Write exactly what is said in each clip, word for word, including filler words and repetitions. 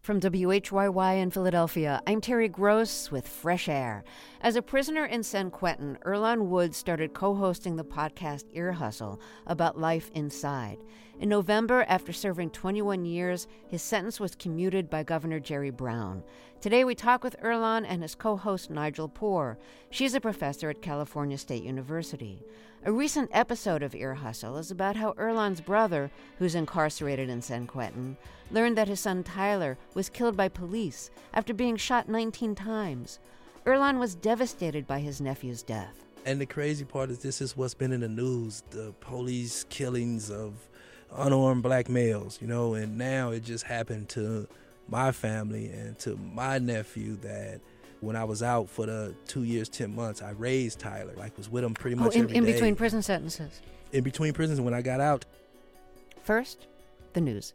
From W H Y Y in Philadelphia, I'm Terry Gross with Fresh Air. As a prisoner in San Quentin, Earlonne Woods started co-hosting the podcast Ear Hustle about life inside. In November, after serving twenty-one years, his sentence was commuted by Governor Jerry Brown. Today we talk with Earlonne and his co-host Nigel Poor. She's a professor at California State University. A recent episode of Ear Hustle is about how Earlonne's brother, who's incarcerated in San Quentin, learned that his son Tyler was killed by police after being shot nineteen times. Earlonne was devastated by his nephew's death. And the crazy part is this is what's been in the news, the police killings of unarmed black males, you know, and now it just happened to my family and to my nephew that when I was out for the two years, ten months, I raised Tyler, like was with him pretty much oh, in, every in day. between prison sentences. In between prisons when I got out. First, the news.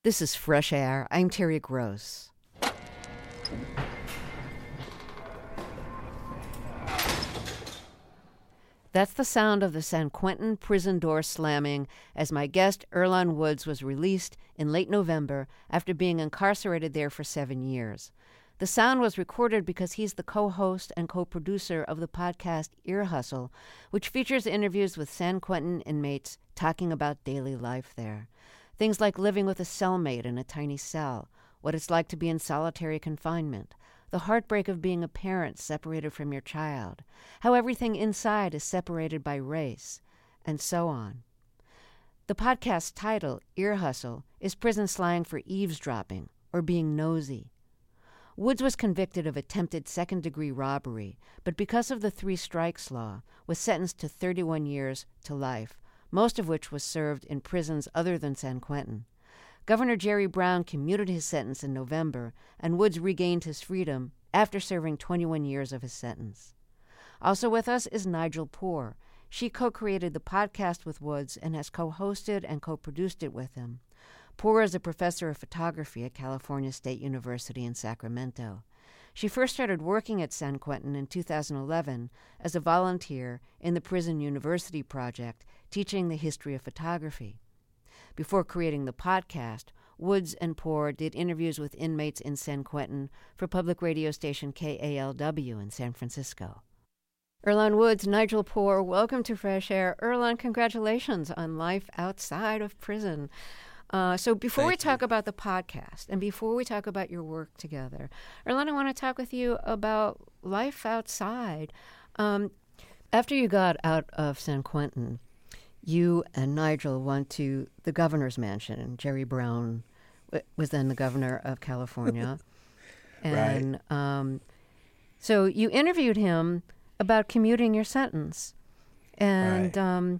This is Fresh Air. I'm Terry Gross. That's the sound of the San Quentin prison door slamming as my guest, Earlonne Woods, was released in late November after being incarcerated there for seven years. The sound was recorded because he's the co-host and co-producer of the podcast Ear Hustle, which features interviews with San Quentin inmates talking about daily life there. Things like living with a cellmate in a tiny cell, what it's like to be in solitary confinement, the heartbreak of being a parent separated from your child, how everything inside is separated by race, and so on. The podcast's title, Ear Hustle, is prison slang for eavesdropping or being nosy. Woods was convicted of attempted second-degree robbery, but because of the three strikes law, was sentenced to thirty-one years to life, most of which was served in prisons other than San Quentin. Governor Jerry Brown commuted his sentence in November, and Woods regained his freedom after serving twenty-one years of his sentence. Also with us is Nigel Poor. She co-created the podcast with Woods and has co-hosted and co-produced it with him. Poor is a professor of photography at California State University in Sacramento. She first started working at San Quentin in two thousand eleven as a volunteer in the Prison University Project, teaching the history of photography. Before creating the podcast, Woods and Poor did interviews with inmates in San Quentin for public radio station K A L W in San Francisco. Earlonne Woods, Nigel Poor, welcome to Fresh Air. Earlonne, congratulations on life outside of prison. Uh, so before Thank we talk you. about the podcast and before we talk about your work together, Earlonne, I want to talk with you about life outside. Um, after you got out of San Quentin, you and Nigel went to the governor's mansion, and Jerry Brown w- was then the governor of California. and Right. um, so you interviewed him about commuting your sentence, and Right. um,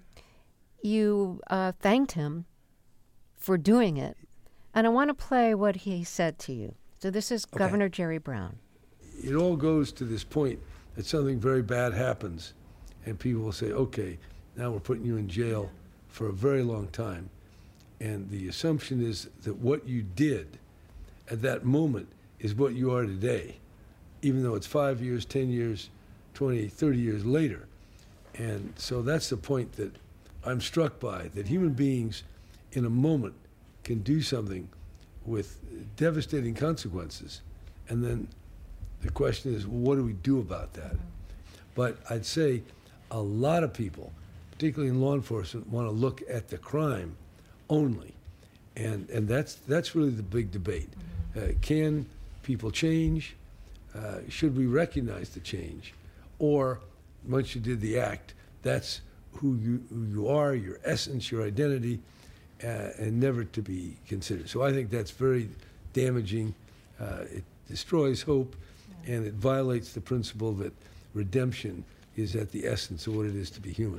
you uh, thanked him for doing it. And I want to play what he said to you. So this is Okay. Governor Jerry Brown. It all goes to this point that something very bad happens, and people will say, okay, now we're putting you in jail for a very long time. And the assumption is that what you did at that moment is what you are today, even though it's five years, ten years, twenty, thirty years later. And so that's the point that I'm struck by, that human beings in a moment can do something with devastating consequences. And then the question is, well, what do we do about that? But I'd say a lot of people, particularly in law enforcement, want to look at the crime only. And and that's that's really the big debate. Uh, can people change? Uh, should we recognize the change? Or once you did the act, that's who you, who you are, your essence, your identity, uh, and never to be considered. So I think that's very damaging. Uh, it destroys hope, and it violates the principle that redemption is at the essence of what it is to be human.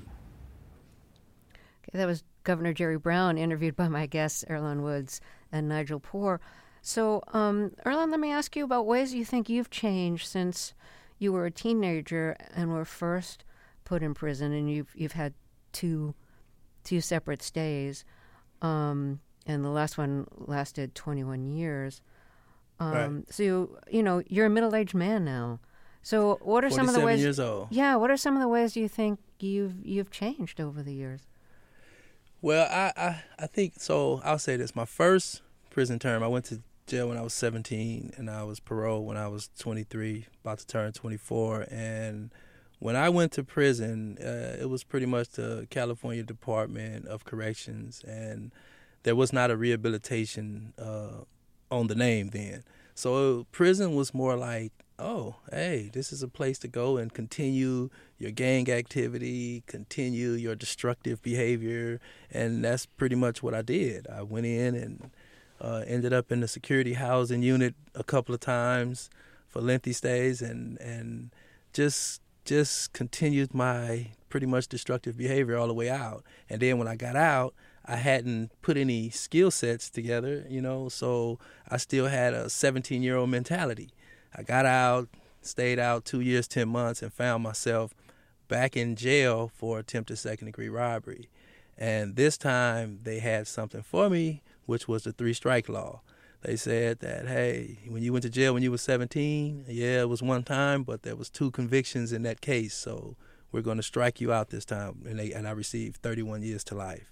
Okay, that was Governor Jerry Brown, interviewed by my guests, Earlonne Woods and Nigel Poor. So, um, Earlonne, let me ask you about ways you think you've changed since you were a teenager and were first put in prison, and you've you've had two two separate stays, um, and the last one lasted twenty-one years. Um, Right. So you, you know you're a middle-aged man now. So what are some of the forty-seven ways? years old. Yeah, what are some of the ways you think you've you've changed over the years? Well, I, I, I think, so I'll say this. My first prison term, I went to jail when I was seventeen, and I was paroled when I was twenty-three, about to turn twenty-four. And when I went to prison, uh, it was pretty much the California Department of Corrections, and there was not a rehabilitation uh, on the name then. So prison was more like, oh, hey, this is a place to go and continue your gang activity, continue your destructive behavior, and that's pretty much what I did. I went in and uh, ended up in the security housing unit a couple of times for lengthy stays, and and just just continued my pretty much destructive behavior all the way out. And then when I got out, I hadn't put any skill sets together, you know, so I still had a seventeen-year-old mentality. I got out, stayed out two years, ten months, and found myself back in jail for attempted second-degree robbery. And this time they had something for me, which was the three-strike law. They said that, hey, when you went to jail when you were seventeen, yeah, it was one time, but there was two convictions in that case, so we're going to strike you out this time. And, they, and I received thirty-one years to life.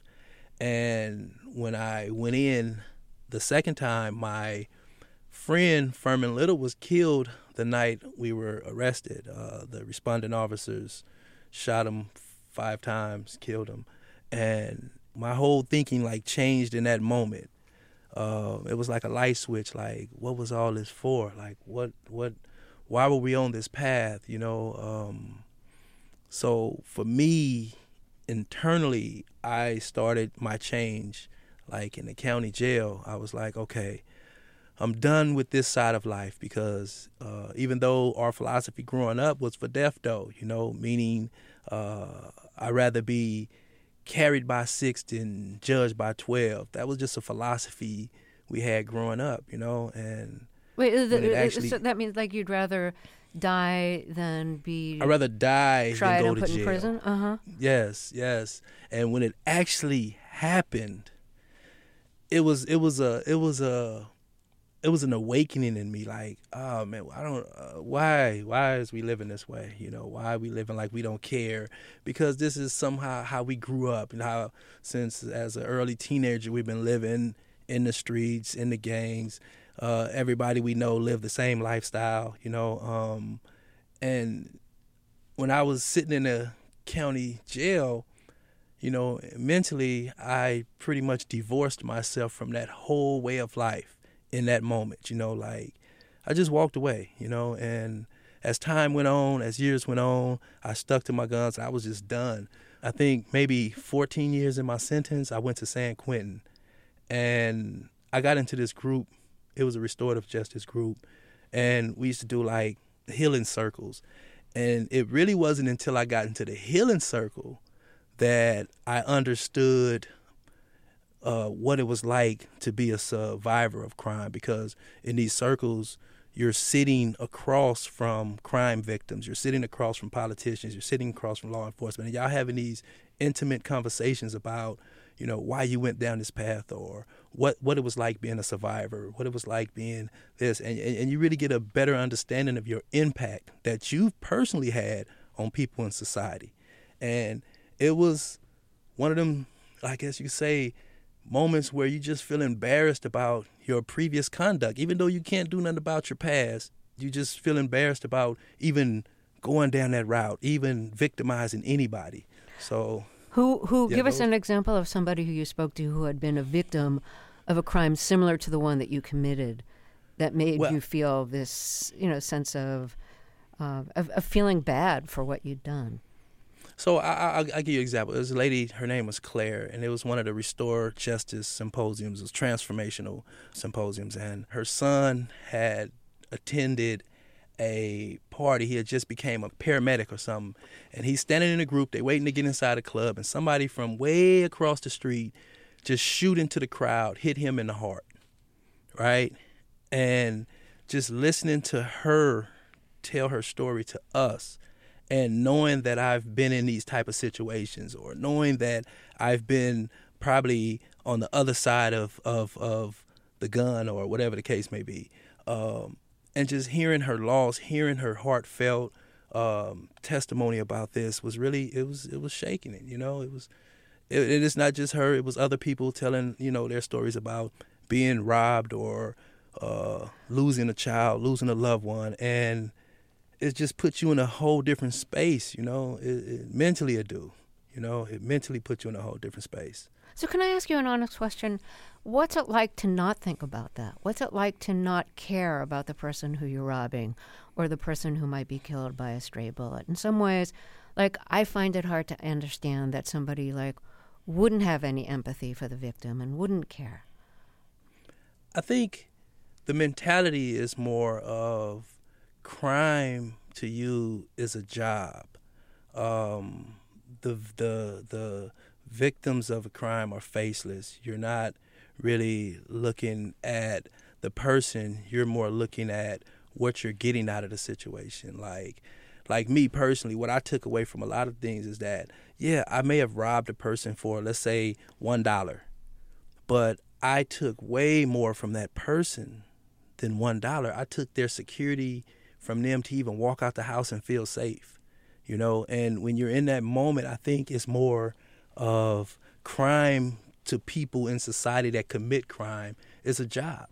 And when I went in the second time, my friend Furman Little was killed the night we were arrested. Uh, the responding officers shot him five times, killed him. And my whole thinking, like, changed in that moment. Uh, it was like a light switch, like, what was all this for? Like, what, what, why were we on this path, you know? Um, so for me, internally, I started my change, like in the county jail. I was like, okay, I'm done with this side of life, because uh, even though our philosophy growing up was for death, though, you know, meaning uh, I'd rather be carried by six than judged by twelve. That was just a philosophy we had growing up, you know. And wait, the, actually, so that means like you'd rather die than be I'd rather die tried than go and to put jail. in prison. Uh huh. Yes, yes. And when it actually happened, it was it was a it was a it was an awakening in me. Like, oh man, I don't. Uh, why why is we living this way? You know, why are we living like we don't care? Because this is somehow how we grew up, and how since as an early teenager we've been living in the streets, in the gangs. Uh, everybody we know live the same lifestyle. You know, um, and when I was sitting in a county jail, you know, mentally, I pretty much divorced myself from that whole way of life in that moment, you know, like I just walked away, you know, and as time went on, as years went on, I stuck to my guns. I was just done. I think maybe fourteen years in my sentence, I went to San Quentin, and I got into this group. It was a restorative justice group, and we used to do like healing circles. And it really wasn't until I got into the healing circle that I understood uh, what it was like to be a survivor of crime, because in these circles, you're sitting across from crime victims, you're sitting across from politicians, you're sitting across from law enforcement, and y'all having these intimate conversations about, you know, why you went down this path, or what, what it was like being a survivor, what it was like being this, and, and, and you really get a better understanding of your impact that you've personally had on people in society. And it was one of them, I guess you could say, moments where you just feel embarrassed about your previous conduct. Even though you can't do nothing about your past, you just feel embarrassed about even going down that route, even victimizing anybody. So who who yeah, give us those, an example of somebody who you spoke to who had been a victim of a crime similar to the one that you committed, that made well, you feel this, you know, sense of, uh, of of feeling bad for what you'd done. So I, I, I'll give you an example. There was a lady, her name was Claire, and it was one of the Restore Justice symposiums. It was transformational symposiums, and her son had attended a party. He had just became a paramedic or something, and he's standing in a group. They're waiting to get inside a club, and somebody from way across the street just shoot into the crowd, hit him in the heart, right? And just listening to her tell her story to us, and knowing that I've been in these type of situations, or knowing that I've been probably on the other side of, of, of the gun, or whatever the case may be, um, and just hearing her loss, hearing her heartfelt um, testimony about this was really, it was it was shaking it, you know. It was, it, it is not just her, it was other people telling, you know, their stories about being robbed, or uh, losing a child, losing a loved one, and it just puts you in a whole different space, you know. It, it, mentally it do, you know. It mentally puts you in a whole different space. So can I ask you an honest question? What's it like to not think about that? What's it like to not care about the person who you're robbing, or the person who might be killed by a stray bullet? In some ways, like, I find it hard to understand that somebody, like, wouldn't have any empathy for the victim and wouldn't care. I think the mentality is more of crime to you is a job. Um, the the the victims of a crime are faceless. You're not really looking at the person. You're more looking at what you're getting out of the situation. Like, like me personally, what I took away from a lot of things is that, yeah, I may have robbed a person for, let's say, one dollar, but I took way more from that person than one dollar. I took their security from them to even walk out the house and feel safe, you know. And when you're in that moment, I think it's more of crime to people in society that commit crime is a job.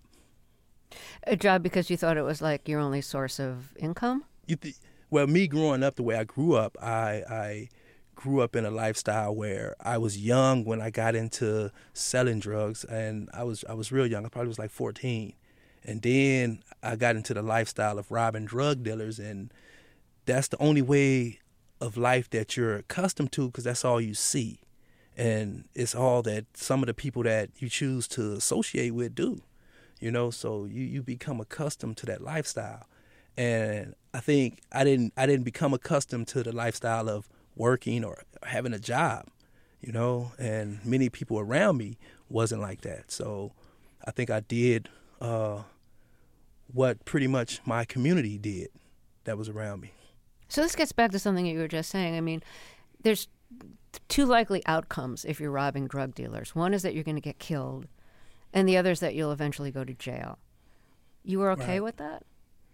A job because you thought it was like your only source of income? You th- well, me growing up the way I grew up, I, I grew up in a lifestyle where I was young when I got into selling drugs, and I was I was real young. I probably was like fourteen. And then I got into the lifestyle of robbing drug dealers, and that's the only way of life that you're accustomed to because that's all you see. And it's all that some of the people that you choose to associate with do, you know, so you, you become accustomed to that lifestyle. And I think I didn't I didn't become accustomed to the lifestyle of working or having a job, you know, and many people around me wasn't like that. So I think I did uh, what pretty much my community did that was around me. So this gets back to something that you were just saying. I mean, there's two likely outcomes if you're robbing drug dealers. One is that you're going to get killed, and the other is that you'll eventually go to jail. You were okay Right. with that?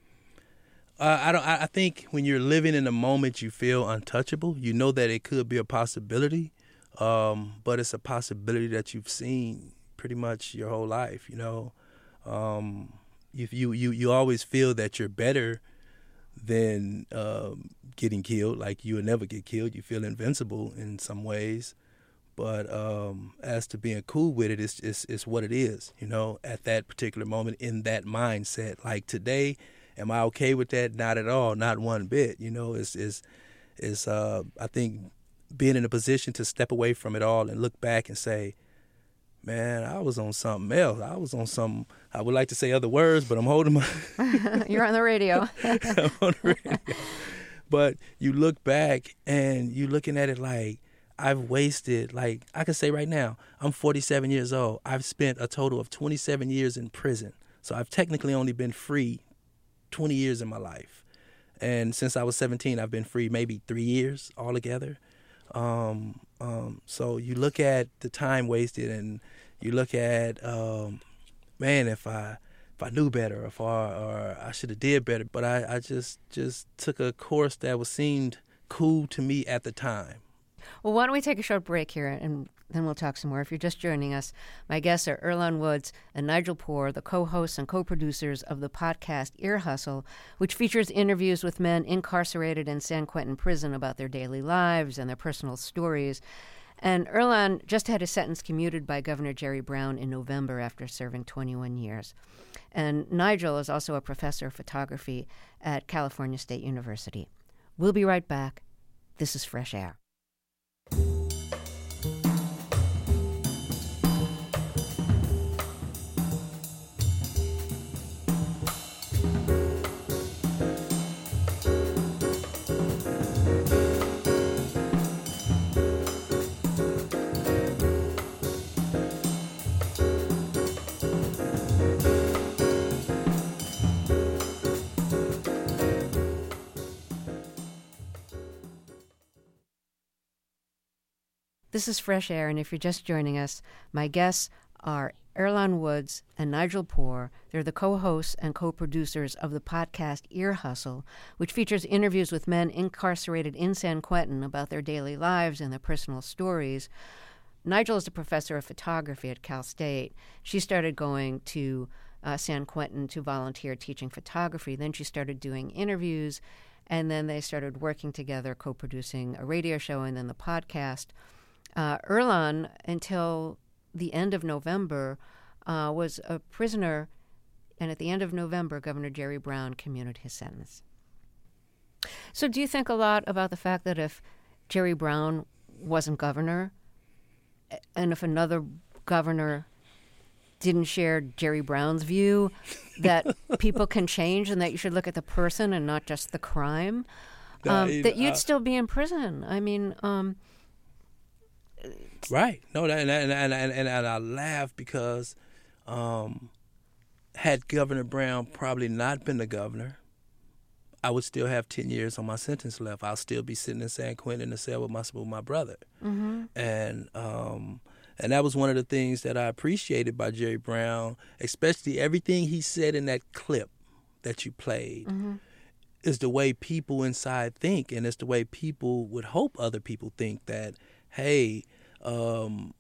Uh, I don't. I I think when you're living in the moment, you feel untouchable. You know that it could be a possibility, um, but it's a possibility that you've seen pretty much your whole life. You know, um, if you you you always feel that you're better than um, getting killed. Like you will never get killed. You feel invincible in some ways. But um, as to being cool with it, it's, it's it's what it is. You know, at that particular moment in that mindset. Like today. Am I okay with that? Not at all, not one bit. You know, it's, it's, it's uh, I think being in a position to step away from it all and look back and say, man, I was on something else. I was on some, I would like to say other words, but I'm holding my... You're on the radio. I'm on the radio. But you look back and you're looking at it like, I've wasted, like, I can say right now, I'm forty-seven years old. I've spent a total of twenty-seven years in prison. So I've technically only been free twenty years in my life. And since I was seventeen, I've been free maybe three years altogether. Um, um, so you look at the time wasted and you look at, um, man, if I if I knew better, if I, or I should have did better. But I, I just, just took a course that was seemed cool to me at the time. Well, why don't we take a short break here, and then we'll talk some more. If you're just joining us, my guests are Earlonne Woods and Nigel Poor, the co-hosts and co-producers of the podcast Ear Hustle, which features interviews with men incarcerated in San Quentin prison about their daily lives and their personal stories. And Earlonne just had his sentence commuted by Governor Jerry Brown in November after serving twenty-one years. And Nigel is also a professor of photography at California State University. We'll be right back. This is Fresh Air. This is Fresh Air, and if you're just joining us, my guests are Earlonne Woods and Nigel Poor. They're the co-hosts and co-producers of the podcast Ear Hustle, which features interviews with men incarcerated in San Quentin about their daily lives and their personal stories. Nigel is a professor of photography at Cal State. She started going to uh, San Quentin to volunteer teaching photography. Then she started doing interviews, and then they started working together, co-producing a radio show and then the podcast. Uh, Earlonne, until the end of November, uh, was a prisoner, and at the end of November, Governor Jerry Brown commuted his sentence. So do you think a lot about the fact that if Jerry Brown wasn't governor, and if another governor didn't share Jerry Brown's view, that people can change and that you should look at the person and not just the crime, um, No, that you'd uh, still be in prison? I mean... Um, Right. No, that, and, and, and, and, and I laugh because um, had Governor Brown probably not been the governor, I would still have ten years on my sentence left. I'll still be sitting in San Quentin in the cell with my, with my brother. mm-hmm. And um, And that was one of the things that I appreciated by Jerry Brown, especially everything he said in that clip that you played. Mm-hmm. Is the way people inside think, and it's the way people would hope other people think, that, hey, um,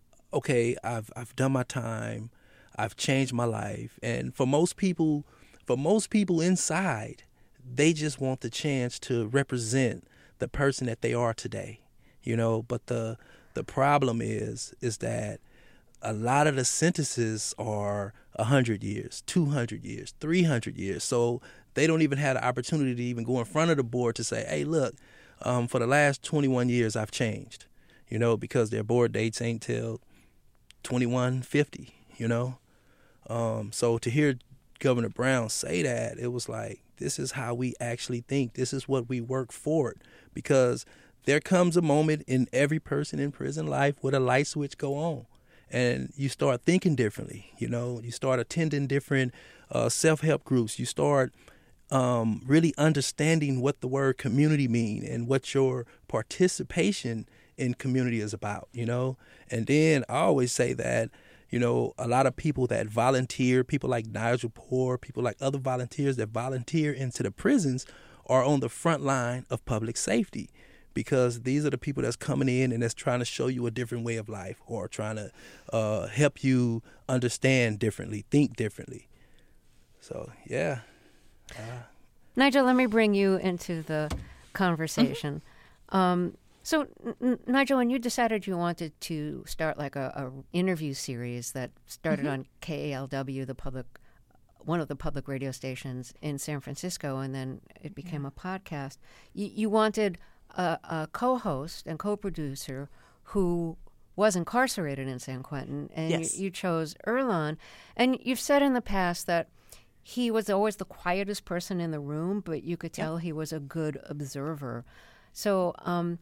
okay, I've I've done my time, I've changed my life. And for most people, for most people inside, they just want the chance to represent the person that they are today, you know. But the the problem is is that a lot of the sentences are one hundred years, two hundred years, three hundred years. So they don't even have the opportunity to even go in front of the board to say, hey, look, um, for the last twenty-one years, I've changed, you know, because their board dates ain't till twenty-one fifty, you know. Um, so to hear Governor Brown say that, it was like, this is how we actually think. This is what we work for, because there comes a moment in every person in prison life where the light switch go on. And you start thinking differently, you know. You start attending different uh, self-help groups. You start um, really understanding what the word community mean and what your participation in community is about, you know. And then I always say that, you know, a lot of people that volunteer, people like Nigel Poor, people like other volunteers that volunteer into the prisons are on the front line of public safety. Because these are the people that's coming in and that's trying to show you a different way of life, or trying to uh, help you understand differently, think differently. So, yeah. Uh, Nigel, let me bring you into the conversation. Mm-hmm. Um, so, N- Nigel, when you decided you wanted to start like a, a interview series that started mm-hmm. on K A L W, the public, one of the public radio stations in San Francisco, and then it became yeah. a podcast, you, you wanted A, a co-host and co-producer who was incarcerated in San Quentin, and yes. you, you chose Earlonne. And you've said in the past that he was always the quietest person in the room, but you could tell yep. he was a good observer. So um,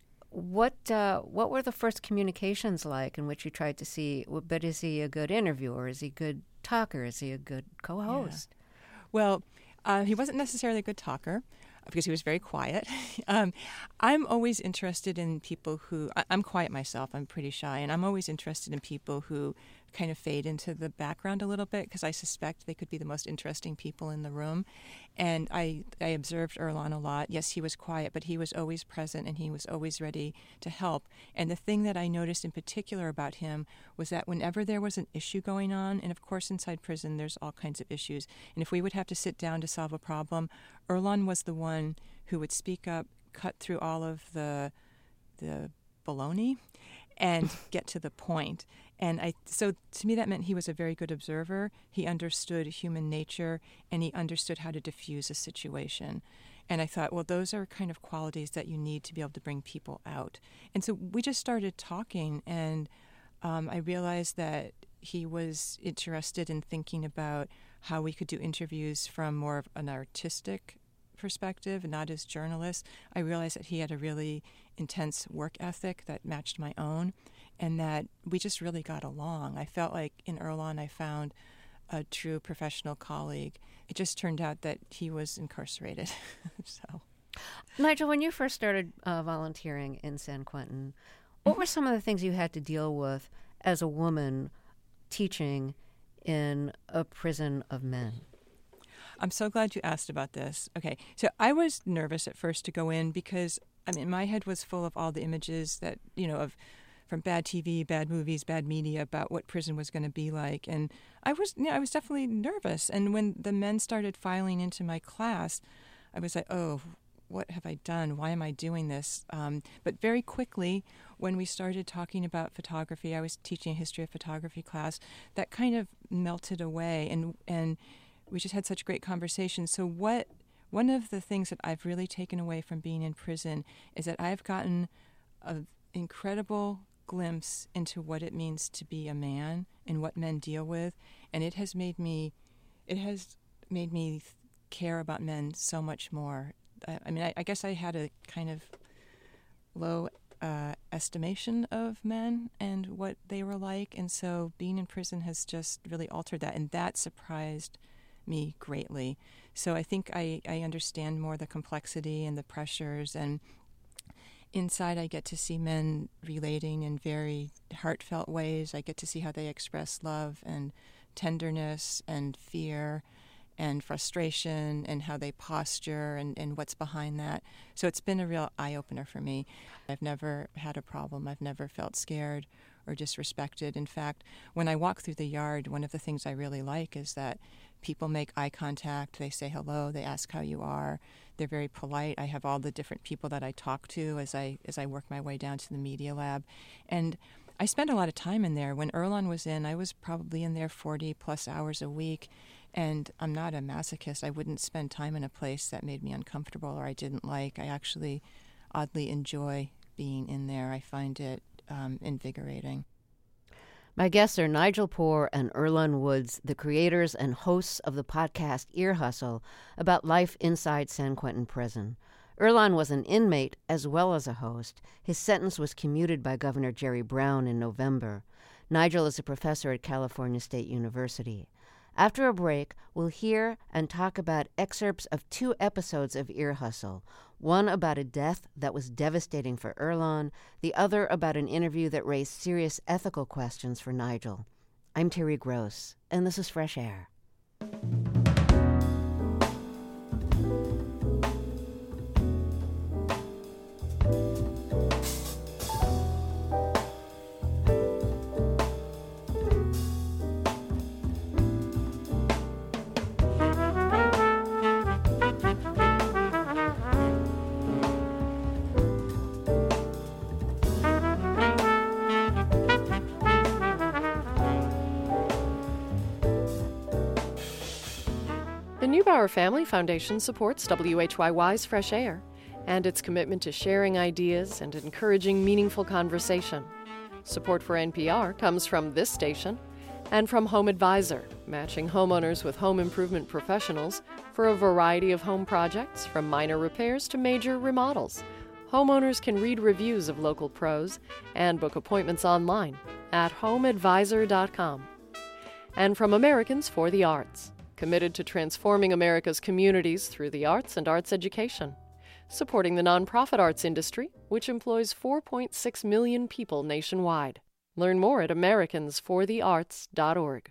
what uh, what were the first communications like in which you tried to see, well, but is he a good interviewer? Is he a good talker? Is he a good co-host? Yeah. Well, uh, he wasn't necessarily a good talker, because he was very quiet. um, I'm always interested in people who, I, I'm quiet myself, I'm pretty shy, and I'm always interested in people who kind of fade into the background a little bit, because I suspect they could be the most interesting people in the room. And I, I observed Earlonne a lot. Yes, he was quiet, but he was always present, and he was always ready to help. And the thing that I noticed in particular about him was that whenever there was an issue going on, and of course inside prison there's all kinds of issues, and if we would have to sit down to solve a problem, Earlonne was the one who would speak up, cut through all of the the baloney, and get to the point. And I, so to me that meant he was a very good observer. He understood human nature, and he understood how to diffuse a situation. And I thought, well, those are kind of qualities that you need to be able to bring people out. And so we just started talking, and um, I realized that he was interested in thinking about how we could do interviews from more of an artistic perspective, not as journalists. I realized that he had a really intense work ethic that matched my own, and that we just really got along. I felt like in Earlonne I found a true professional colleague. It just turned out that he was incarcerated. So, Nigel, when you first started uh, volunteering in San Quentin, what mm-hmm. were some of the things you had to deal with as a woman teaching in a prison of men? I'm so glad you asked about this. Okay, so I was nervous at first to go in because, I mean, my head was full of all the images that, you know, of from bad T V, bad movies, bad media about what prison was going to be like. And I was, you know, I was definitely nervous. And when the men started filing into my class, I was like, oh, what have I done? Why am I doing this? Um, but very quickly, when we started talking about photography, I was teaching a history of photography class, that kind of melted away. And, and we just had such great conversations. So what one of the things that I've really taken away from being in prison is that I've gotten an incredible glimpse into what it means to be a man and what men deal with, and it has made me it has made me care about men so much more. I, I mean, I, I guess I had a kind of low uh, estimation of men and what they were like, and so being in prison has just really altered that, and that surprised me greatly. So I think I, I understand more the complexity and the pressures, and inside I get to see men relating in very heartfelt ways. I get to see how they express love and tenderness and fear and frustration and how they posture and, and what's behind that. So it's been a real eye-opener for me. I've never had a problem. I've never felt scared or disrespected. In fact, when I walk through the yard, one of the things I really like is that people make eye contact, they say hello, they ask how you are, they're very polite. I have all the different people that I talk to as I as I work my way down to the media lab. And I spend a lot of time in there. When Earlonne was in, I was probably in there forty plus hours a week. And I'm not a masochist. I wouldn't spend time in a place that made me uncomfortable or I didn't like. I actually oddly enjoy being in there. I find it um, invigorating. My guests are Nigel Poor and Earlonne Woods, the creators and hosts of the podcast Ear Hustle about life inside San Quentin Prison. Earlonne was an inmate as well as a host. His sentence was commuted by Governor Jerry Brown in November. Nigel is a professor at California State University. After a break, we'll hear and talk about excerpts of two episodes of Ear Hustle, one about a death that was devastating for Earlonne, the other about an interview that raised serious ethical questions for Nigel. I'm Terry Gross, and this is Fresh Air. The Neubauer Family Foundation supports W H Y Y's Fresh Air and its commitment to sharing ideas and encouraging meaningful conversation. Support for N P R comes from this station and from Home Advisor, matching homeowners with home improvement professionals for a variety of home projects, from minor repairs to major remodels. Homeowners can read reviews of local pros and book appointments online at home advisor dot com. And from Americans for the Arts, committed to transforming America's communities through the arts and arts education, supporting the nonprofit arts industry, which employs four point six million people nationwide. Learn more at americans for the arts dot org.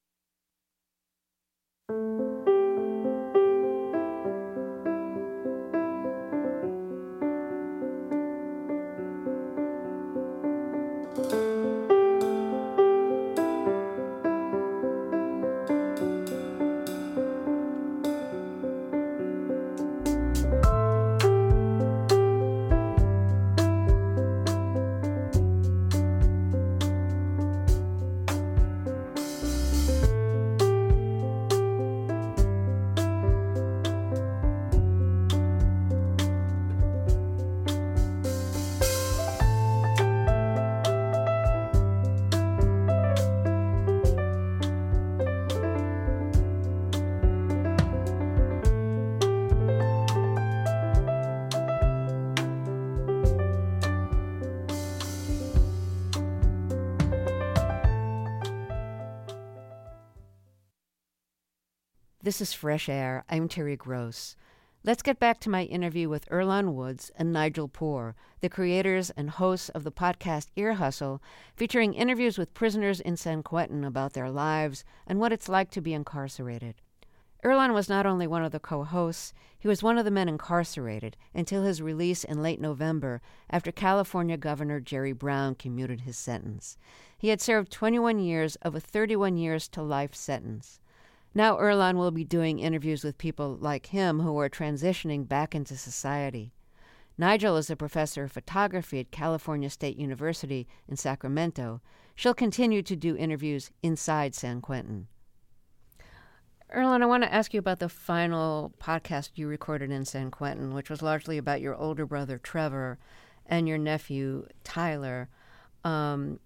This is Fresh Air. I'm Terry Gross. Let's get back to my interview with Earlonne Woods and Nigel Poor, the creators and hosts of the podcast Ear Hustle, featuring interviews with prisoners in San Quentin about their lives and what it's like to be incarcerated. Earlonne was not only one of the co-hosts, he was one of the men incarcerated until his release in late November after California Governor Jerry Brown commuted his sentence. He had served twenty-one years of a thirty-one years to life sentence. Now Earlonne will be doing interviews with people like him who are transitioning back into society. Nigel is a professor of photography at California State University in Sacramento. She'll continue to do interviews inside San Quentin. Earlonne, I want to ask you about the final podcast you recorded in San Quentin, which was largely about your older brother, Trevor, and your nephew, Tyler. Um,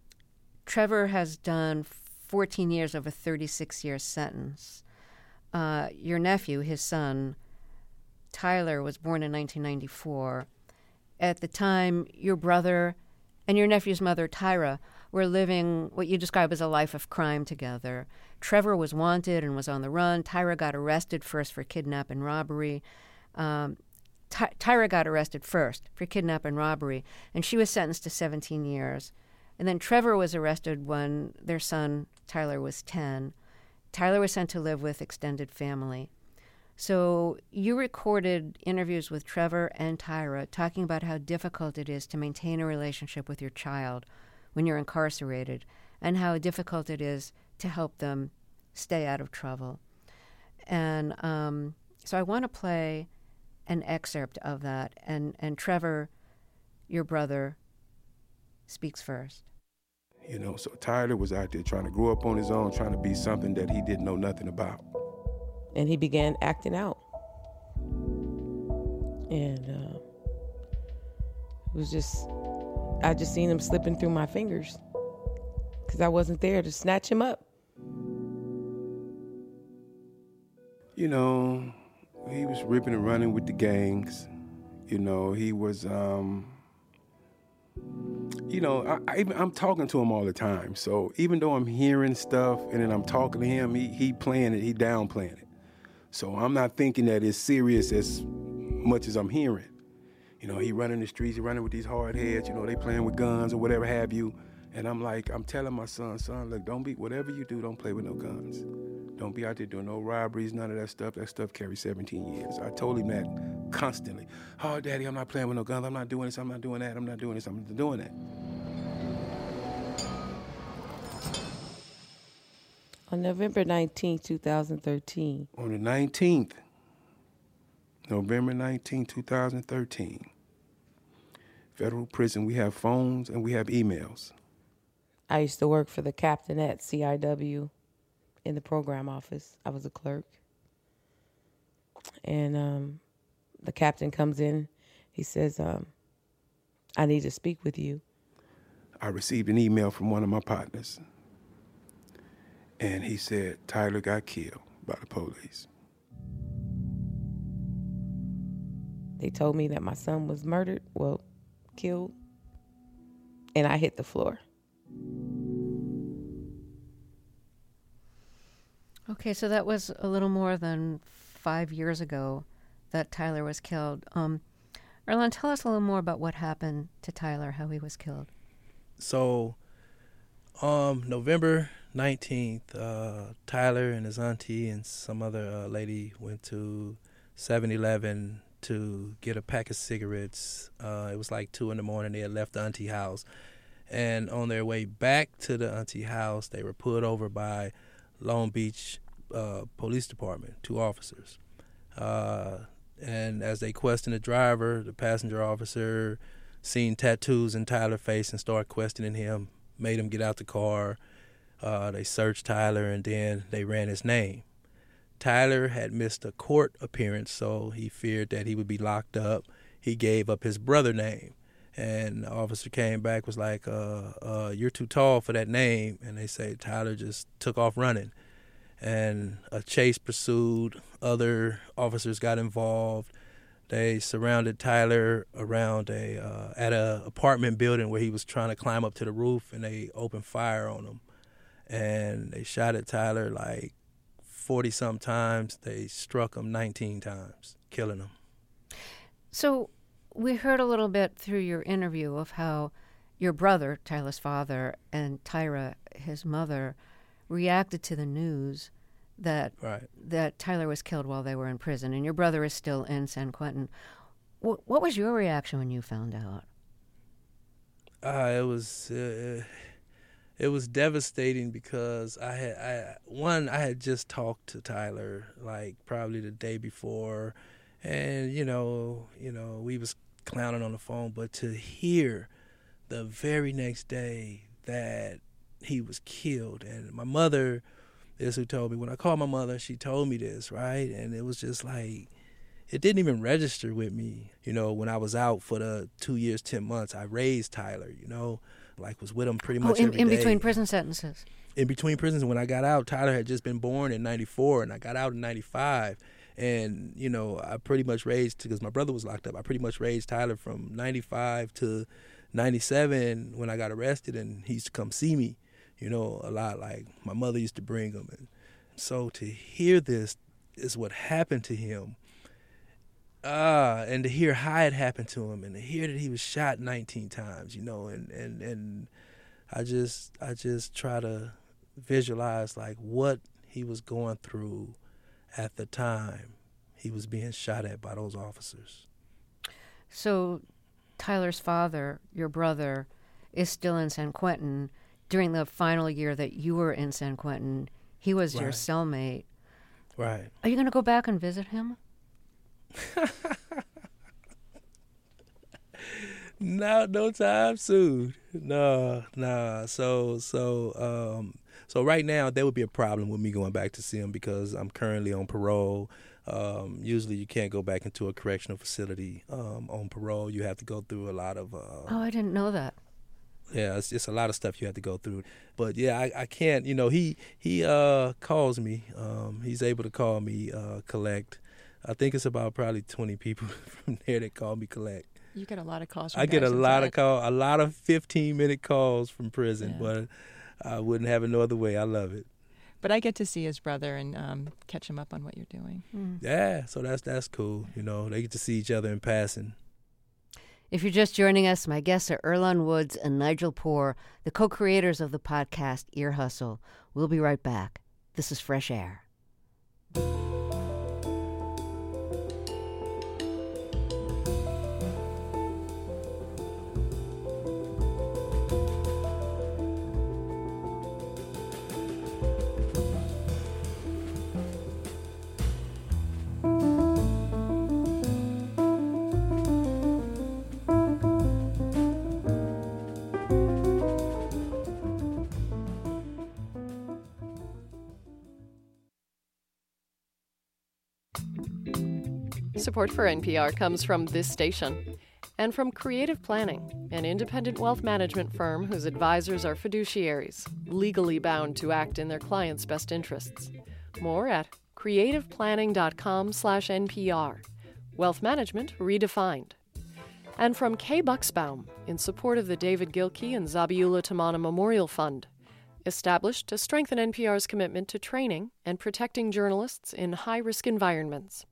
Trevor has done fourteen years of a thirty-six year sentence. Uh, your nephew, his son, Tyler, was born in nineteen ninety-four. At the time, your brother and your nephew's mother, Tyra, were living what you describe as a life of crime together. Trevor was wanted and was on the run. Tyra got arrested first for kidnap and robbery. Um, Ty- Tyra got arrested first for kidnap and robbery, and she was sentenced to seventeen years. And then Trevor was arrested when their son, Tyler, was ten. Tyler was sent to live with extended family. So you recorded interviews with Trevor and Tyra talking about how difficult it is to maintain a relationship with your child when you're incarcerated, and how difficult it is to help them stay out of trouble. And um, so I want to play an excerpt of that. And, and Trevor, your brother, speaks first. You know, so Tyler was out there trying to grow up on his own, trying to be something that he didn't know nothing about. And he began acting out. And uh, it was just, I just seen him slipping through my fingers because I wasn't there to snatch him up. You know, he was ripping and running with the gangs. You know, he was, um, you know, I, I, I'm talking to him all the time. So even though I'm hearing stuff and then I'm talking to him, he, he playing it, he downplaying it. So I'm not thinking that it's serious as much as I'm hearing. You know, he running the streets, he running with these hard heads, you know, they playing with guns or whatever have you. And I'm like, I'm telling my son, son, look, don't be, whatever you do, don't play with no guns. Don't be out there doing no robberies, none of that stuff. That stuff carries seventeen years. I told him that constantly. Oh, Daddy, I'm not playing with no guns. I'm not doing this. I'm not doing that. I'm not doing this. I'm not doing that. On November nineteenth, twenty thirteen. On the nineteenth, November nineteenth, twenty thirteen, federal prison, we have phones and we have emails. I used to work for the captain at C I W in the program office. I was a clerk. And um, the captain comes in. He says, um, I need to speak with you. I received an email from one of my partners. And he said, Tyler got killed by the police. They told me that my son was murdered, well, killed, and I hit the floor. Okay, so that was a little more than five years ago that Tyler was killed. Um, Earlonne, tell us a little more about what happened to Tyler, how he was killed. So, um, November nineteenth, uh, Tyler and his auntie and some other uh, lady went to seven eleven to get a pack of cigarettes. Uh, it was like two in the morning. They had left the auntie house. And on their way back to the auntie house, they were pulled over by Long Beach uh, Police Department, two officers. Uh, and as they questioned the driver, the passenger officer seen tattoos in Tyler's face and started questioning him, made him get out the car. Uh, they searched Tyler, and then they ran his name. Tyler had missed a court appearance, so he feared that he would be locked up. He gave up his brother's name. And the officer came back, was like, uh, uh, you're too tall for that name. And they say Tyler just took off running. And a chase pursued. Other officers got involved. They surrounded Tyler around a uh, at a apartment building where he was trying to climb up to the roof, and they opened fire on him. And they shot at Tyler like forty-some times. They struck him nineteen times, killing him. So we heard a little bit through your interview of how your brother, Tyler's father, and Tyra, his mother, reacted to the news that right. that Tyler was killed while they were in prison, and your brother is still in San Quentin. W- what was your reaction when you found out? Uh, it was uh, it was devastating because I had I one I had just talked to Tyler like probably the day before, and you know you know we was clowning on the phone, but to hear the very next day that he was killed, and my mother is who told me. When I called my mother, she told me this, right? And it was just like, it didn't even register with me. You know, when I was out for the two years, ten months, I raised Tyler, you know, like was with him pretty much oh, in, every in day. between prison sentences. In between prisons. When I got out, Tyler had just been born in ninety-four, and I got out in ninety-five. And, you know, I pretty much raised, because my brother was locked up, I pretty much raised Tyler from ninety-five to ninety-seven when I got arrested, and he used to come see me. You know, a lot. Like, my mother used to bring him. And so to hear this is what happened to him, uh, and to hear how it happened to him, and to hear that he was shot nineteen times, you know, and, and, and I just I just try to visualize like what he was going through at the time he was being shot at by those officers. So Tyler's father, your brother, is still in San Quentin. During the final year that you were in San Quentin, he was right. your cellmate. Right. Are you going to go back and visit him? No, no time soon. No, no. So, so, um, so right now there would be a problem with me going back to see him because I'm currently on parole. Um, usually you can't go back into a correctional facility um, on parole. You have to go through a lot of. Uh, oh, I didn't know that. Yeah, it's just a lot of stuff you have to go through. But yeah, I, I can't. You know, he he uh, calls me. Um, he's able to call me uh, collect. I think it's about probably twenty people from there that call me collect. You get a lot of calls from I get a guys lot inside. of call, a lot of fifteen minute calls from prison, Yeah. but I wouldn't have it no other way. I love it. But I get to see his brother and um, catch him up on what you're doing. Mm. Yeah, so that's that's cool. You know, they get to see each other in passing. If you're just joining us, my guests are Earlonne Woods and Nigel Poor, the co-creators of the podcast Ear Hustle. We'll be right back. This is Fresh Air. Support for N P R comes from this station and from Creative Planning, an independent wealth management firm whose advisors are fiduciaries, legally bound to act in their clients' best interests. More at creativeplanning.com slash NPR. Wealth management redefined. And from Kay Bucksbaum, in support of the David Gilkey and Zabiula Tamana Memorial Fund, established to strengthen N P R's commitment to training and protecting journalists in high-risk environments.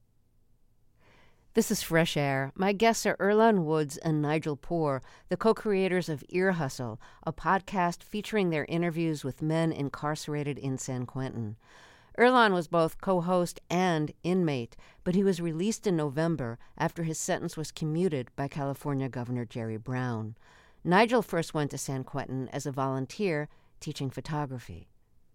This is Fresh Air. My guests are Earlonne Woods and Nigel Poor, the co-creators of Ear Hustle, a podcast featuring their interviews with men incarcerated in San Quentin. Earlonne was both co-host and inmate, but he was released in November after his sentence was commuted by California Governor Jerry Brown. Nigel first went to San Quentin as a volunteer teaching photography.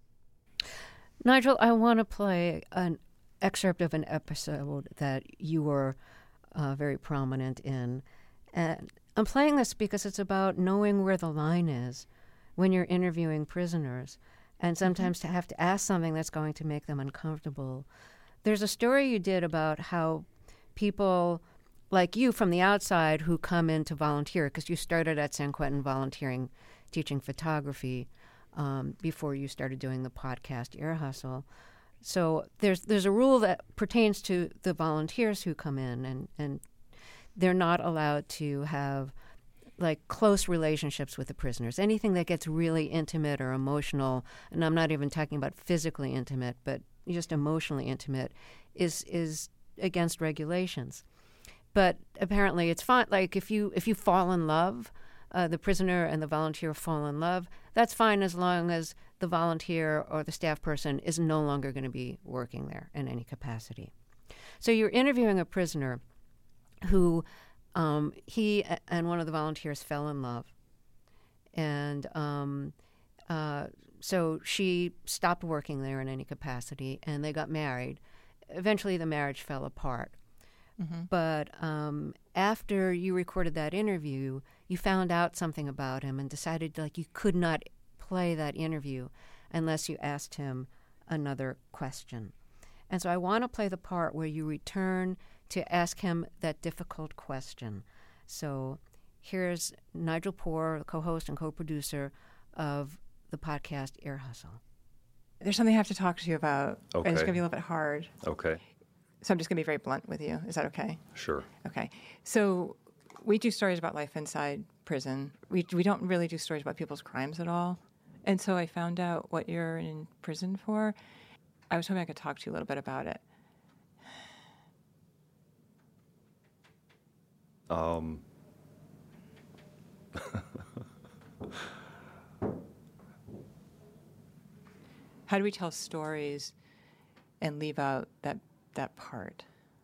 Nigel, I want to play an excerpt of an episode that you were uh, very prominent in. And I'm playing this because it's about knowing where the line is when you're interviewing prisoners, and sometimes mm-hmm. to have to ask something that's going to make them uncomfortable. There's a story you did about how people like you from the outside who come in to volunteer, because you started at San Quentin volunteering, teaching photography um, before you started doing the podcast Ear Hustle. So there's there's a rule that pertains to the volunteers who come in, and, and they're not allowed to have like close relationships with the prisoners. Anything that gets really intimate or emotional, and I'm not even talking about physically intimate, but just emotionally intimate, is is against regulations. But apparently it's fine. Like if you if you fall in love, uh, the prisoner and the volunteer fall in love, that's fine as long as the volunteer or the staff person is no longer going to be working there in any capacity. So you're interviewing a prisoner who um, he and one of the volunteers fell in love. And um, uh, so she stopped working there in any capacity, and they got married. Eventually the marriage fell apart. Mm-hmm. But um, after you recorded that interview, you found out something about him and decided like you could not play that interview unless you asked him another question. And so I want to play the part where you return to ask him that difficult question. So here's Nigel Poor, co-host and co-producer of the podcast Ear Hustle. There's something I have to talk to you about. Okay. And it's going to be a little bit hard. Okay. So I'm just going to be very blunt with you. Is that okay? Sure. Okay. So we do stories about life inside prison. We we don't really do stories about people's crimes at all. And so I found out what you're in prison for. I was hoping I could talk to you a little bit about it. Um, How do we tell stories and leave out that that part?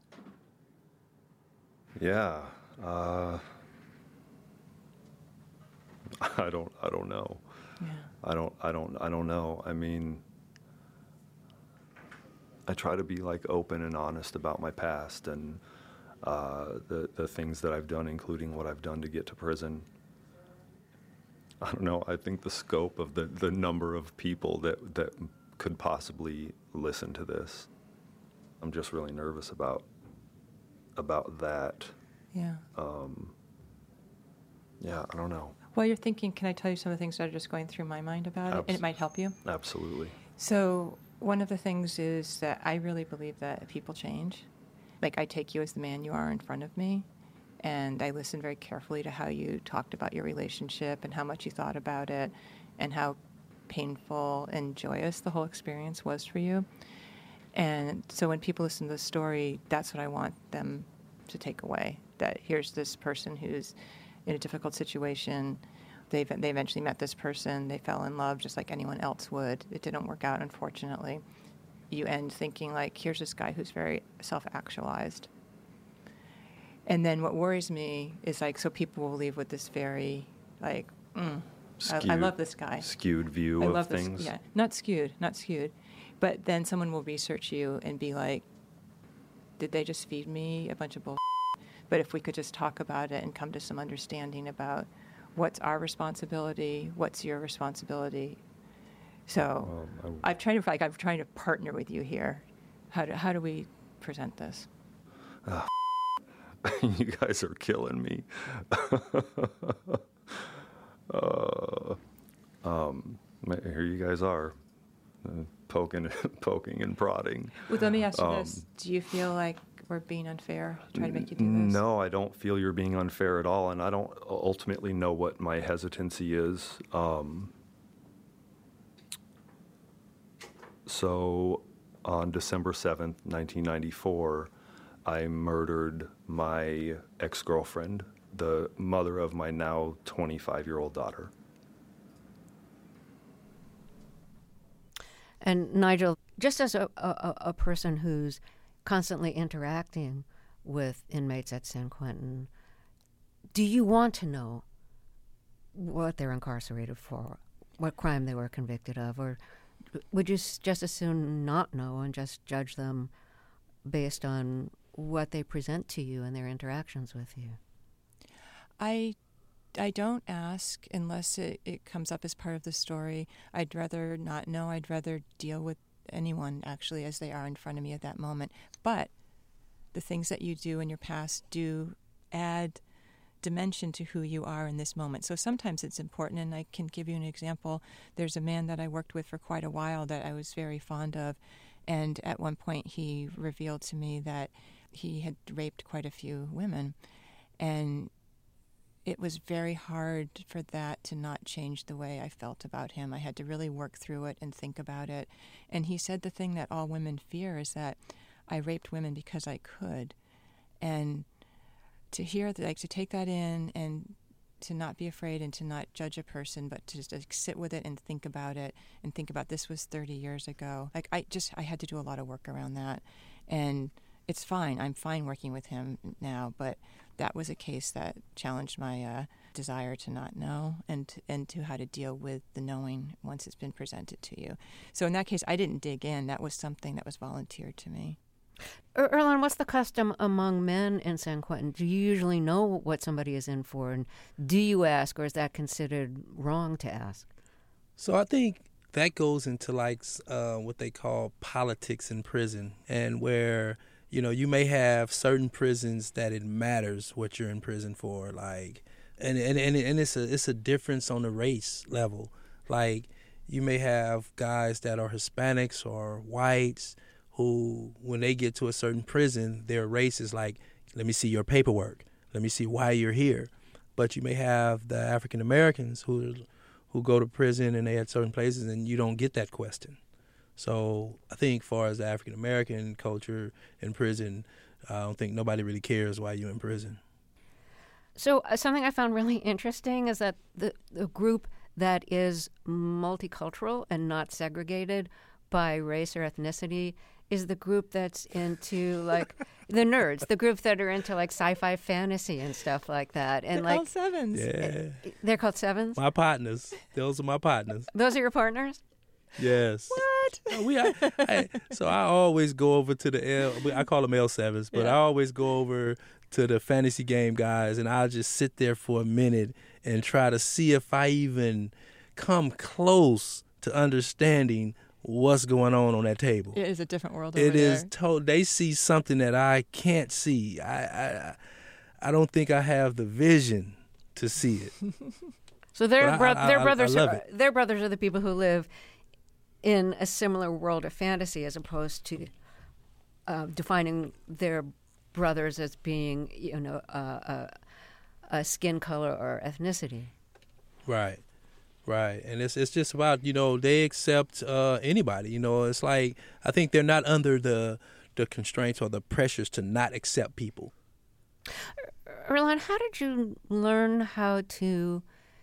Yeah, uh, I don't. I don't know. Yeah. I don't. I don't. I don't know. I mean, I try to be like open and honest about my past and uh, the the things that I've done, including what I've done to get to prison. I don't know. I think the scope of the, the number of people that that could possibly listen to this, I'm just really nervous about about that. Yeah. Um, yeah, I don't know. While you're thinking, can I tell you some of the things that are just going through my mind about Abs- it? And it might help you. Absolutely. So one of the things is that I really believe that people change. Like, I take you as the man you are in front of me, and I listen very carefully to how you talked about your relationship and how much you thought about it and how painful and joyous the whole experience was for you. And so when people listen to the story, that's what I want them to take away, that here's this person who's in a difficult situation. They they eventually met this person. They fell in love just like anyone else would. It didn't work out, unfortunately. You end thinking, like, here's this guy who's very self-actualized. And then what worries me is, like, so people will leave with this very, like, mm, Skewed, I, I love this guy. Skewed view I of love things. This, yeah, not skewed, not skewed. But then someone will research you and be like, did they just feed me a bunch of bull? But if we could just talk about it and come to some understanding about what's our responsibility, what's your responsibility. So Um, I've tried to like I'm trying to partner with you here. How do how do we present this? Uh, you guys are killing me. uh, um, here you guys are, uh, poking, poking and prodding. Well, let me ask you um, this: do you feel like we're being unfair, trying to make you do this? No, I don't feel you're being unfair at all, and I don't ultimately know what my hesitancy is. Um, so, on December seventh, nineteen ninety-four, I murdered my ex-girlfriend, the mother of my now twenty-five-year-old daughter. And Nigel, just as a, a, a person who's constantly interacting with inmates at San Quentin, do you want to know what they're incarcerated for, what crime they were convicted of, or would you just as soon not know and just judge them based on what they present to you and their interactions with you? I, I don't ask unless it, it comes up as part of the story. I'd rather not know. I'd rather deal with anyone, actually, as they are in front of me at that moment. But the things that you do in your past do add dimension to who you are in this moment. So sometimes it's important, and I can give you an example. There's a man that I worked with for quite a while that I was very fond of, and at one point he revealed to me that he had raped quite a few women, and it was very hard for that to not change the way I felt about him. I had to really work through it and think about it. And he said the thing that all women fear is that I raped women because I could. And to hear that, like, to take that in and to not be afraid and to not judge a person, but to just like, sit with it and think about it and think about this was thirty years ago. Like, I just, I had to do a lot of work around that. And it's fine. I'm fine working with him now, but that was a case that challenged my uh, desire to not know and and to how to deal with the knowing once it's been presented to you. So in that case, I didn't dig in. That was something that was volunteered to me. Er- Earlonne, what's the custom among men in San Quentin? Do you usually know what somebody is in for, and do you ask, or is that considered wrong to ask? So I think that goes into like uh, what they call politics in prison, and where, you know, you may have certain prisons that it matters what you're in prison for, like, and and and, and it's a it's a difference on the race level. Like, you may have guys that are Hispanics or whites who, when they get to a certain prison, their race is like, let me see your paperwork, let me see why you're here. But you may have the African Americans who who go to prison and they at certain places, and you don't get that question. So I think, far as the African American culture in prison, I don't think nobody really cares why you're in prison. So uh, something I found really interesting is that the, the group that is multicultural and not segregated by race or ethnicity is the group that's into like the nerds, the group that are into like sci-fi fantasy and stuff like that. And they're like called sevens. Yeah. They're called sevens? My partners. Those are my partners. Those are your partners? Yes. What? No, we, I, I, so I always go over to the L, I call them L sevens, but Yeah. I always go over to the fantasy game guys, and I'll just sit there for a minute and try to see if I even come close to understanding what's going on on that table. It is a different world over It there. is told. They see something that I can't see. I, I, I don't think I have the vision to see it. So their But I- bro- I- their I- I brothers love are, it. their brothers are the people who live in a similar world of fantasy, as opposed to uh, defining their brothers as being, you know, uh, uh, a skin color or ethnicity. Right, right, and it's it's just about, you know, they accept uh, anybody. You know, it's like I think they're not under the the constraints or the pressures to not accept people. Earlonne, how did you learn how to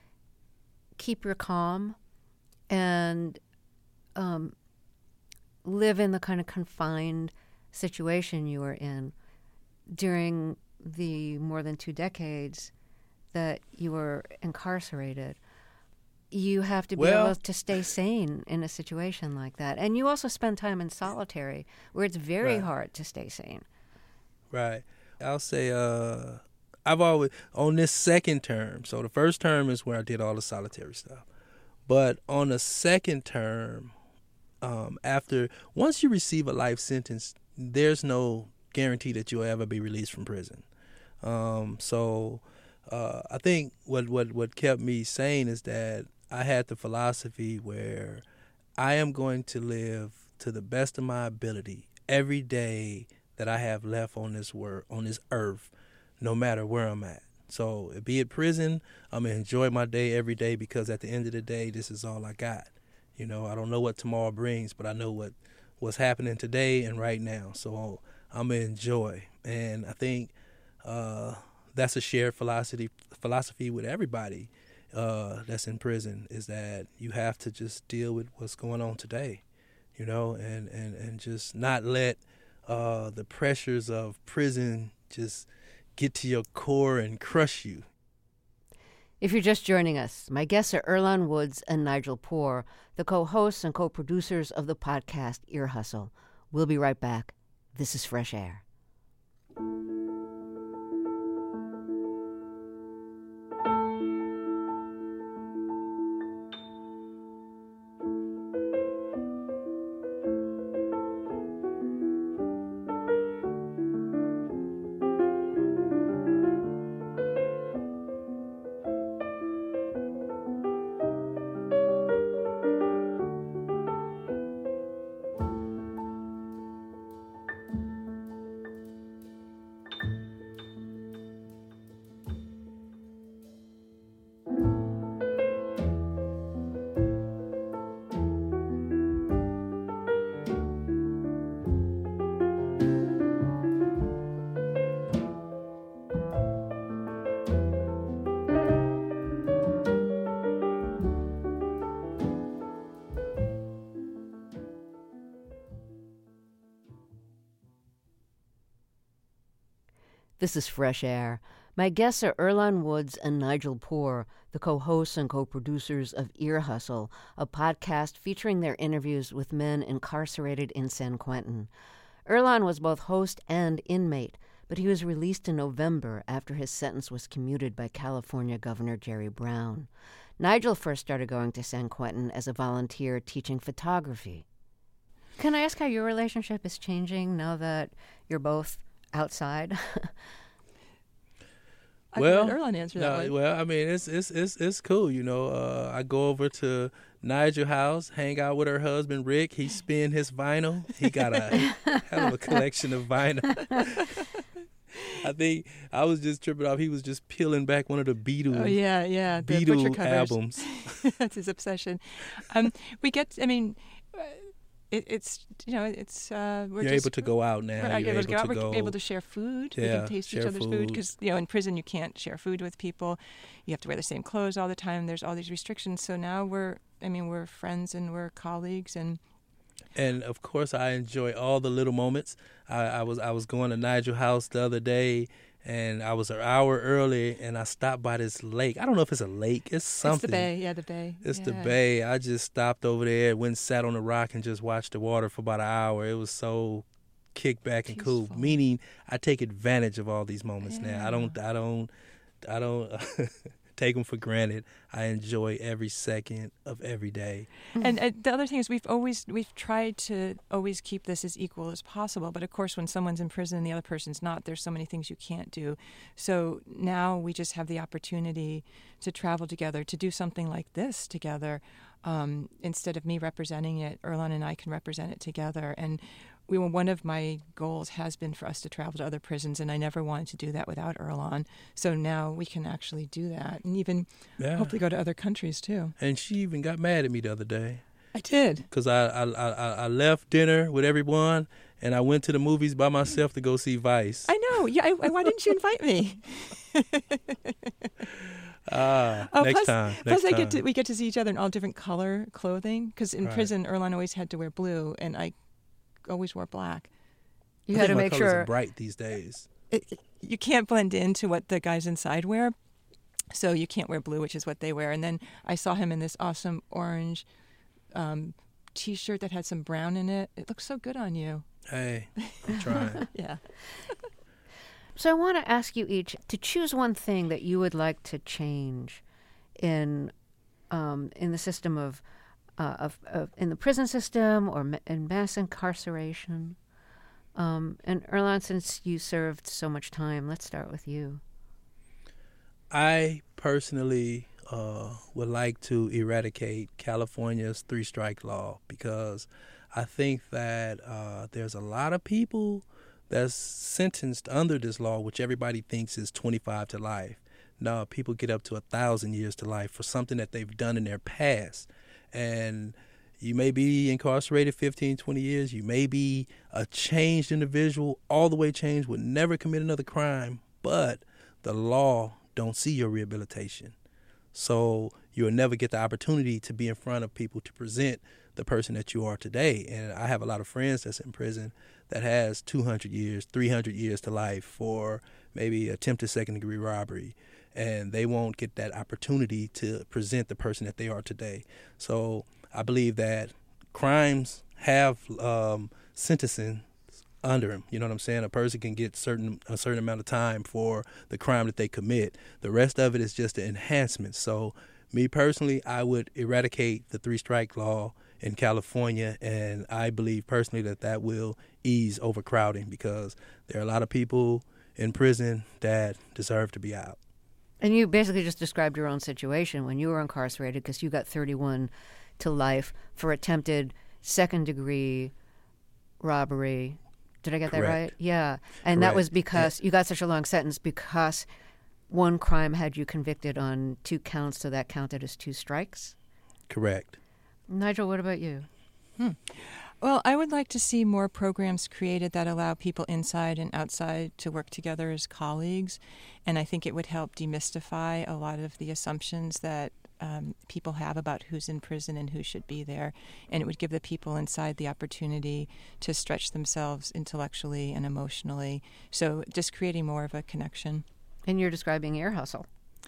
keep your calm and um, live in the kind of confined situation you were in during the more than two decades that you were incarcerated? You have to be Well- able to stay sane in a situation like that. And you also spend time in solitary, where it's very Right. hard to stay sane. Right. I'll say uh, I've always, on this second term, so the first term is where I did all the solitary stuff. But on the second term, um, after, once you receive a life sentence, there's no guarantee that you'll ever be released from prison. Um, so uh, I think what, what, what kept me sane is that I had the philosophy where I am going to live to the best of my ability every day that I have left on this wor- on this earth, no matter where I'm at. So be it prison, I'm going to enjoy my day every day, because at the end of the day, this is all I got. You know, I don't know what tomorrow brings, but I know what what's happening today and right now. So I'm going to enjoy. And I think uh, that's a shared philosophy philosophy with everybody uh, that's in prison, is that you have to just deal with what's going on today, you know, and, and, and just not let uh, the pressures of prison just get to your core and crush you. If you're just joining us, my guests are Earlonne Woods and Nigel Poor, the co-hosts and co-producers of the podcast Ear Hustle. We'll be right back. This is Fresh Air. This is Fresh Air. My guests are Earlonne Woods and Nigel Poor, the co-hosts and co-producers of Ear Hustle, a podcast featuring their interviews with men incarcerated in San Quentin. Earlonne was both host and inmate, but he was released in November after his sentence was commuted by California Governor Jerry Brown. Nigel first started going to San Quentin as a volunteer teaching photography. Can I ask how your relationship is changing now that you're both outside? I well, can let Earlonne answer that no, one. well, I mean, it's it's it's it's cool, you know. Uh, I go over to Nigel's house, hang out with her husband Rick. He spin his vinyl. He got a hell of a collection of vinyl. I think I was just tripping off. He was just peeling back one of the Beatles. Oh yeah, yeah, the Butcher Beatle covers. albums. That's his obsession. Um, we get. I mean, uh, it, it's you know it's uh, we're You're just, able to go out now. We're You're able, able to go out. to We're go. able to share food. We Yeah, can taste share each other's food food. because you know in prison you can't share food with people. You have to wear the same clothes all the time. There's all these restrictions. So now we're I mean we're friends and we're colleagues and. And of course, I enjoy all the little moments. I, I was I was going to Nigel House the other day, and I was an hour early, and I stopped by this lake. I don't know if it's a lake. It's something. It's the bay. Yeah, the bay. It's yeah. the bay. I just stopped over there, went and sat on the rock, and just watched the water for about an hour. It was so kick back and Peaceful. cool. Meaning, I take advantage of all these moments Yeah. now. I don't. I don't. I don't. take them for granted. I enjoy every second of every day. And uh, the other thing is we've always we've tried to always keep this as equal as possible. But of course, when someone's in prison and the other person's not, there's so many things you can't do. So now we just have the opportunity to travel together, to do something like this together. Um, instead of me representing it, Earlonne and I can represent it together. And we one of my goals has been for us to travel to other prisons, and I never wanted to do that without Earlonne. So now we can actually do that, and even Yeah. hopefully go to other countries too. And she even got mad at me the other day. I did. Because I, I, I, I left dinner with everyone, and I went to the movies by myself to go see Vice. I know. Yeah. I, I, why didn't you invite me? Ah, Oh, next plus, time. plus Next I time. get to we get to see each other in all different color clothing. Because in Right. prison, Earlonne always had to wear blue, and I always wore black. You I had think to my make colors sure. are bright these days. It, it- you can't blend into what the guys inside wear, so you can't wear blue, which is what they wear. And then I saw him in this awesome orange um, T-shirt that had some brown in it. It looks so good on you. Hey, I'm trying. Yeah. So I want to ask you each to choose one thing that you would like to change in um, in the system of, uh, of, of in the prison system or ma- in mass incarceration. Um, and Earlonne, since you served so much time, let's start with you. I personally uh, would like to eradicate California's three-strike law because I think that uh, there's a lot of people that's sentenced under this law, which everybody thinks is twenty-five to life. No, people get up to a thousand years to life for something that they've done in their past. And you may be incarcerated fifteen, twenty years. You may be a changed individual, all the way changed, would never commit another crime. But the law don't see your rehabilitation. So you'll never get the opportunity to be in front of people to present the person that you are today. And I have a lot of friends that's in prison that has two hundred years, three hundred years to life for maybe attempted second-degree robbery. And they won't get that opportunity to present the person that they are today. So I believe that crimes have um, sentencing under them. You know what I'm saying? A person can get certain a certain amount of time for the crime that they commit. The rest of it is just an enhancement. So me personally, I would eradicate the three-strike law in California, and I believe personally that that will ease overcrowding because there are a lot of people in prison that deserve to be out. And you basically just described your own situation when you were incarcerated because you got thirty-one to life for attempted second-degree robbery. Did I get Correct. that right? Yeah. And that Correct. was because you got such a long sentence because one crime had you convicted on two counts, so that counted as two strikes? Correct. Nigel, what about you? Hmm. Well, I would like to see more programs created that allow people inside and outside to work together as colleagues. And I think it would help demystify a lot of the assumptions that um, people have about who's in prison and who should be there. And it would give the people inside the opportunity to stretch themselves intellectually and emotionally. So just creating more of a connection. And you're describing Ear Hustle.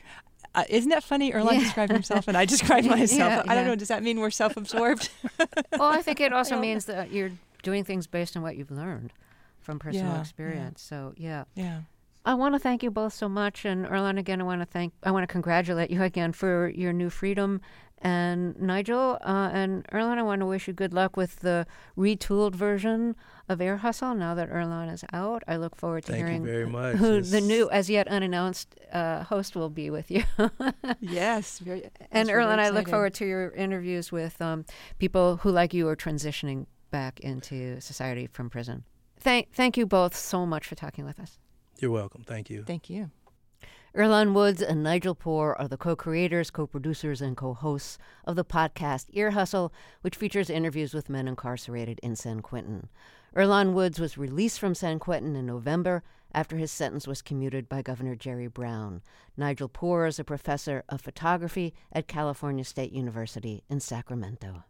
Uh, isn't that funny? Earlonne Yeah. described himself and I described myself. Yeah, I don't yeah. know. Does that mean we're self-absorbed? Well, I think it also I don't- means that you're doing things based on what you've learned from personal Yeah, yeah. experience. So, yeah. Yeah. I want to thank you both so much. And Earlonne, again, I want to thank, I want to congratulate you again for your new freedom. And Nigel uh, and Earlonne, I want to wish you good luck with the retooled version of Ear Hustle now that Earlonne is out. I look forward to Thank hearing you very much. who It's- the new, as yet unannounced uh, host will be with you. Yes. Very, And that's really Earlonne, I look exciting. forward to your interviews with um, people who, like you, are transitioning back into society from prison. Thank, thank you both so much for talking with us. You're welcome. Thank you. Thank you. Earlonne Woods and Nigel Poor are the co-creators, co-producers, and co-hosts of the podcast Ear Hustle, which features interviews with men incarcerated in San Quentin. Earlonne Woods was released from San Quentin in November after his sentence was commuted by Governor Jerry Brown. Nigel Poor is a professor of photography at California State University in Sacramento.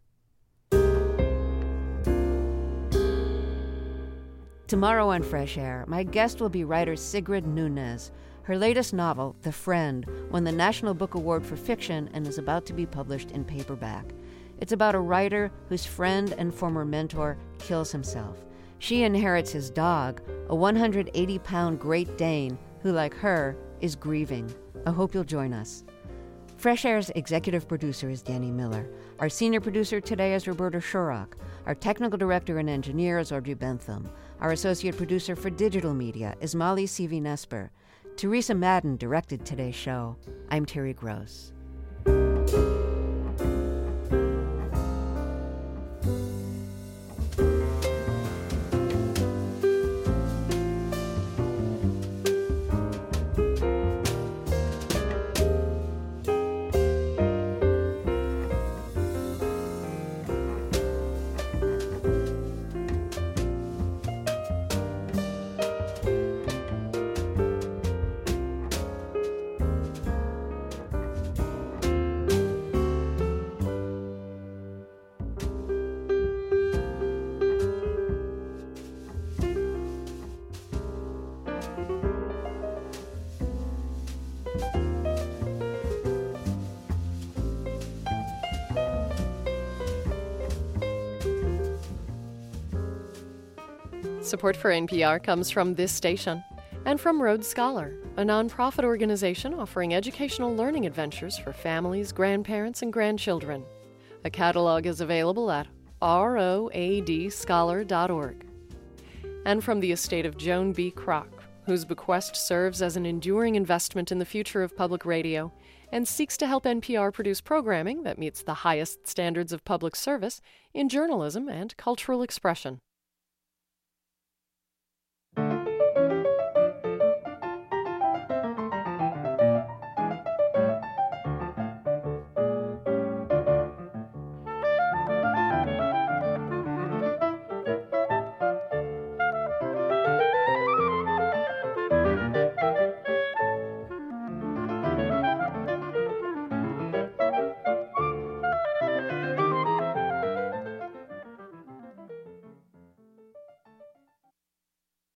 Tomorrow on Fresh Air, my guest will be writer Sigrid Nunez. Her latest novel, The Friend, won the National Book Award for Fiction and is about to be published in paperback. It's about a writer whose friend and former mentor kills himself. She inherits his dog, a one hundred eighty pound Great Dane who, like her, is grieving. I hope you'll join us. Fresh Air's executive producer is Danny Miller. Our senior producer today is Roberta Shorrock. Our technical director and engineer is Audrey Bentham. Our associate producer for digital media is Molly Seavy-Nesper. Teresa Madden directed today's show. I'm Terry Gross. Support for N P R comes from this station and from Rhodes Scholar, a nonprofit organization offering educational learning adventures for families, grandparents, and grandchildren. A catalog is available at road scholar dot org. And from the estate of Joan B. Kroc, whose bequest serves as an enduring investment in the future of public radio and seeks to help N P R produce programming that meets the highest standards of public service in journalism and cultural expression.